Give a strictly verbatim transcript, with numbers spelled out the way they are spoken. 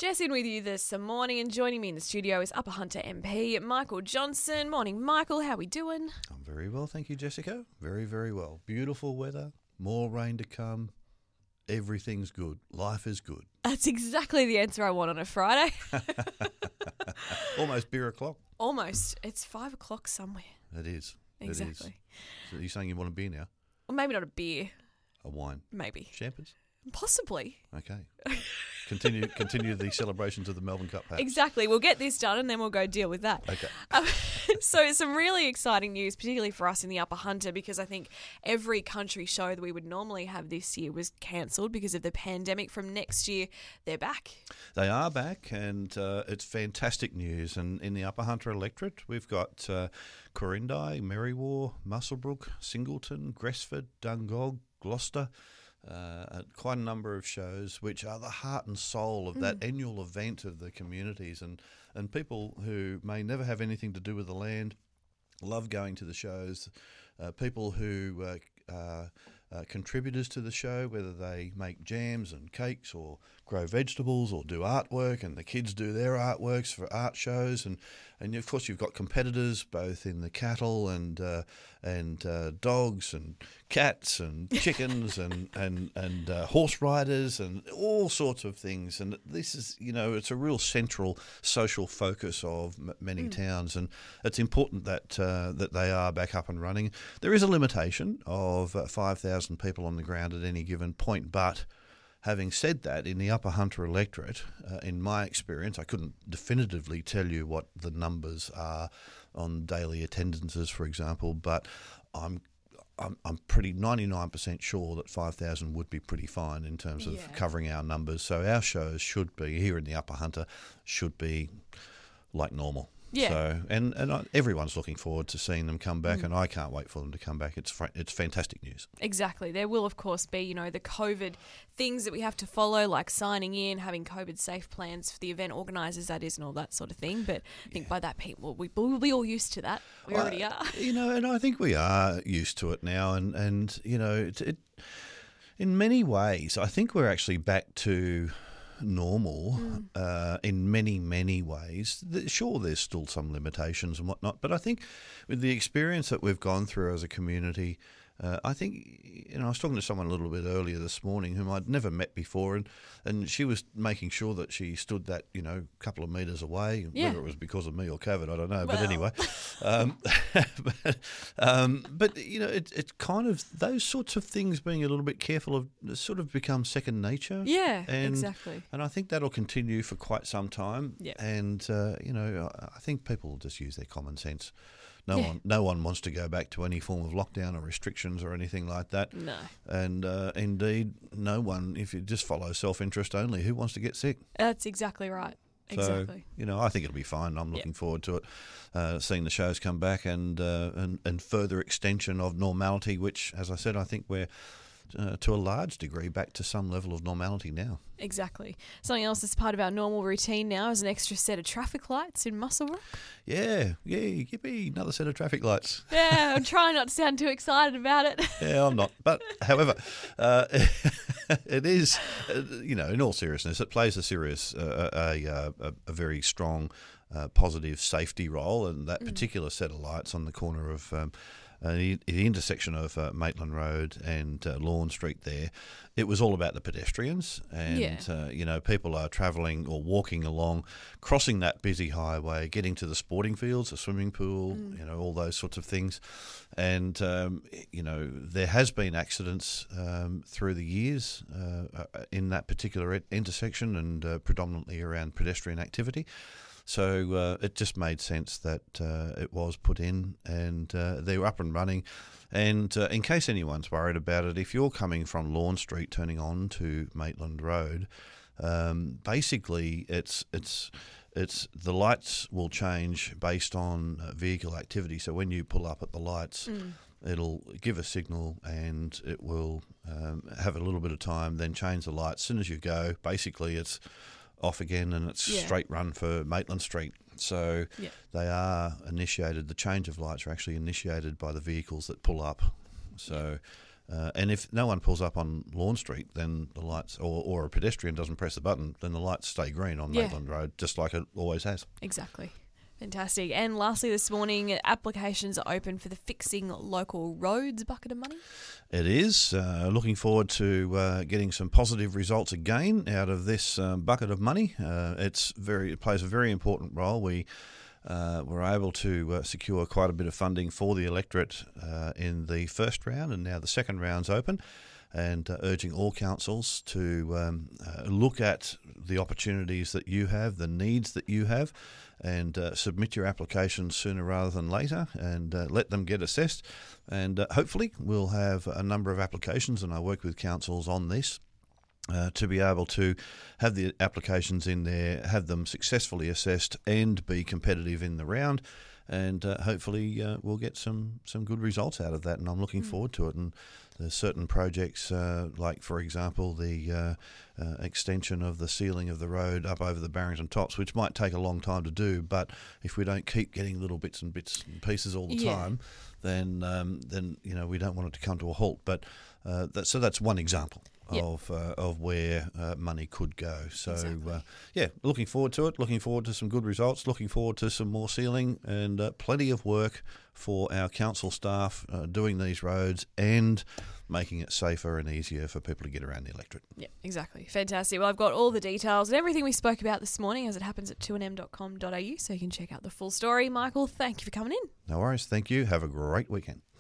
Jess in with you this morning, and joining me in the studio is Upper Hunter M P Michael Johnson. Morning, Michael. How are we doing? I'm very well, thank you, Jessica. Very, very well. Beautiful weather, more rain to come. Everything's good. Life is good. That's exactly the answer I want on a Friday. Almost beer o'clock. Almost. It's five o'clock somewhere. It is. Exactly. It is. So you're saying you want a beer now? Or maybe not a beer. A wine? Maybe. Champers? Possibly. Okay. Continue continue the celebrations of the Melbourne Cup, perhaps. Exactly. We'll get this done and then we'll go deal with that. Okay. Um, so some really exciting news, particularly for us in the Upper Hunter, because I think every country show that we would normally have this year was cancelled because of the pandemic. From next year, they're back. They are back, and uh, it's fantastic news. And in the Upper Hunter electorate, we've got uh, Corindai, Merriwar, Muswellbrook, Singleton, Gresford, Dungog, Gloucester. Uh, quite a number of shows which are the heart and soul of that mm. annual event of the communities, and, and people who may never have anything to do with the land love going to the shows. Uh, people who uh, are uh, contributors to the show, whether they make jams and cakes or grow vegetables or do artwork, and the kids do their artworks for art shows, and, and of course you've got competitors both in the cattle and uh, and uh, dogs and cats and chickens and and and uh, horse riders and all sorts of things. And this is, you know, it's a real central social focus of m- many mm. towns, and it's important that uh, that they are back up and running. There is a limitation of uh, five thousand people on the ground at any given point, but having said that, in the Upper Hunter electorate, uh, in my experience, I couldn't definitively tell you what the numbers are on daily attendances, for example, but I'm I'm, I'm pretty ninety-nine percent sure that five thousand would be pretty fine in terms of yeah. covering our numbers. So our shows should be, here in the Upper Hunter, should be like normal. Yeah. So and and I, everyone's looking forward to seeing them come back, mm. and I can't wait for them to come back. It's fr- it's fantastic news. Exactly. There will, of course, be, you know, the COVID things that we have to follow, like signing in, having COVID safe plans for the event organisers, that is, and all that sort of thing. But I think yeah. by that point, we'll, we will be all used to that. We well, already are. You know, and I think we are used to it now. And, and you know, it, it in many ways, I think we're actually back to normal mm. uh, in many, many ways. Sure, there's still some limitations and whatnot, but I think with the experience that we've gone through as a community, uh, I think, you know, I was talking to someone a little bit earlier this morning whom I'd never met before, and, and she was making sure that she stood that, you know, couple of metres away, yeah. whether it was because of me or COVID, I don't know, well. but anyway. Um, but, um, but, you know, it, it kind of, those sorts of things, being a little bit careful of, sort of become second nature. Yeah, and, exactly. And I think that'll continue for quite some time. Yep. And, uh, you know, I think people will just use their common sense. No yeah. one, no one wants to go back to any form of lockdown or restrictions or anything like that. No. And uh, indeed, no one. If you just follow self-interest only, who wants to get sick? That's exactly right. Exactly. So, you know, I think it'll be fine. I'm looking yep. forward to it, uh, seeing the shows come back and, uh, and and further extension of normality, which, as I said, I think we're uh, to a large degree back to some level of normality now. Exactly. Something else that's part of our normal routine now is an extra set of traffic lights in Muswellbrook. Yeah, yeah, yippee, another set of traffic lights. Yeah, I'm trying not to sound too excited about it. Yeah, I'm not. But, however, uh, it is, uh, you know, in all seriousness, it plays a serious, uh, a, a, a very strong, uh, positive safety role, and that mm. particular set of lights on the corner of um, Uh, the, the intersection of uh, Maitland Road and uh, Lawn Street there, it was all about the pedestrians, and yeah. uh, you know, people are travelling or walking along, crossing that busy highway, getting to the sporting fields, the swimming pool, mm. you know, all those sorts of things. And um, you know, there has been accidents um, through the years uh, in that particular intersection, and uh, predominantly around pedestrian activity. So uh, it just made sense that uh, it was put in, and uh, they were up and running. And uh, in case anyone's worried about it, if you're coming from Lawn Street turning on to Maitland Road, um, basically it's it's it's the lights will change based on uh, vehicle activity. So when you pull up at the lights, mm. it'll give a signal, and it will um, have a little bit of time, then change the lights. As soon as you go, basically it's off again, and it's yeah. straight run for Maitland Street. So yeah. they are initiated, the change of lights are actually initiated by the vehicles that pull up. So Uh, and if no one pulls up on Lawn Street, then the lights, or, or a pedestrian doesn't press the button, then the lights stay green on Yeah. Maitland Road, just like it always has. Exactly. Fantastic. And lastly, this morning, applications are open for the Fixing Local Roads bucket of money. It is. Uh, looking forward to uh, getting some positive results again out of this um, bucket of money. Uh, it's very. It plays a very important role. We uh, were able to uh, secure quite a bit of funding for the electorate uh, in the first round, and now the second round's open. And uh, urging all councils to um, uh, look at the opportunities that you have, the needs that you have, and uh, submit your applications sooner rather than later, and uh, let them get assessed. And uh, hopefully we'll have a number of applications, and I work with councils on this, uh, to be able to have the applications in there, have them successfully assessed, and be competitive in the round. And uh, hopefully uh, we'll get some, some good results out of that, and I'm looking mm. forward to it. And there's certain projects, uh, like, for example, the uh, uh, extension of the ceiling of the road up over the Barrington Tops, which might take a long time to do, but if we don't keep getting little bits and bits and pieces all the yeah. time, then, um, then you know, we don't want it to come to a halt. But uh, that, so that's one example. Yep. Of uh, of where uh, money could go. So, exactly. uh, yeah, looking forward to it, looking forward to some good results, looking forward to some more sealing, and uh, plenty of work for our council staff uh, doing these roads and making it safer and easier for people to get around the electorate. Yeah, exactly. Fantastic. Well, I've got all the details and everything we spoke about this morning as it happens at two n m dot com dot a u, so you can check out the full story. Michael, thank you for coming in. No worries. Thank you. Have a great weekend.